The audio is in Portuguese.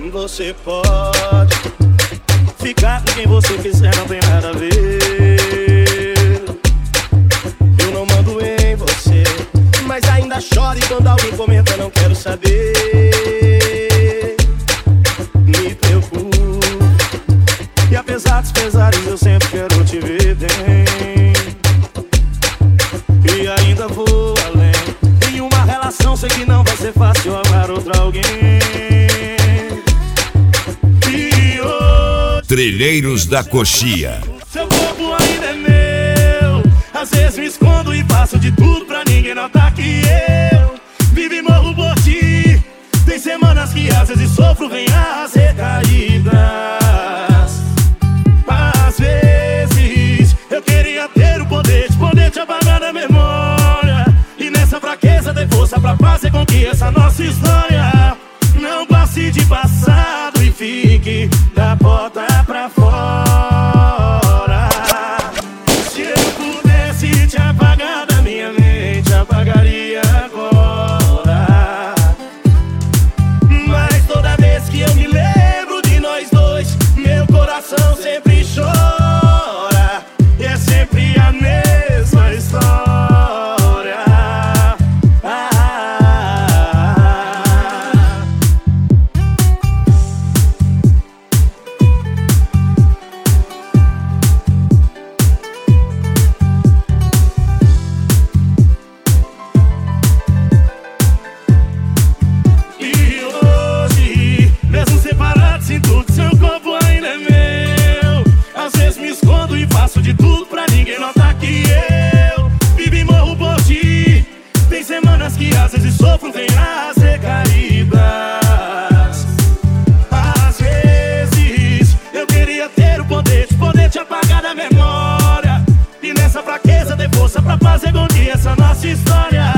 Você pode ficar com quem você quiser, não tem nada a ver. Eu não mando em você, mas ainda chore quando alguém comenta, não quero saber. Me preocupo, e apesar dos pesares eu sempre quero te ver bem. E ainda vou além, em uma relação sei que não vai ser fácil amar outra alguém. Trilheiros da Coxia. Seu corpo ainda é meu, às vezes me escondo e faço de tudo pra ninguém notar que eu vivo e morro por ti. Tem semanas que às vezes sofro, vem as recaídas. Às vezes eu queria ter o poder de poder te apagar da memória, e nessa fraqueza ter força pra fazer com que essa nossa história não passe de passado e fique da porta pra fora. Se eu pudesse te apagar da minha mente, apagaria agora. Mas toda vez que eu me lembro de nós dois, meu coração sempre chora, e é sempre a mesma história. Faço de tudo pra ninguém notar que eu vivo e morro por ti. Tem semanas que às vezes sofro, vem as recaídas. Às vezes eu queria ter o poder de poder te apagar da memória, e nessa fraqueza ter força pra fazer com que essa nossa história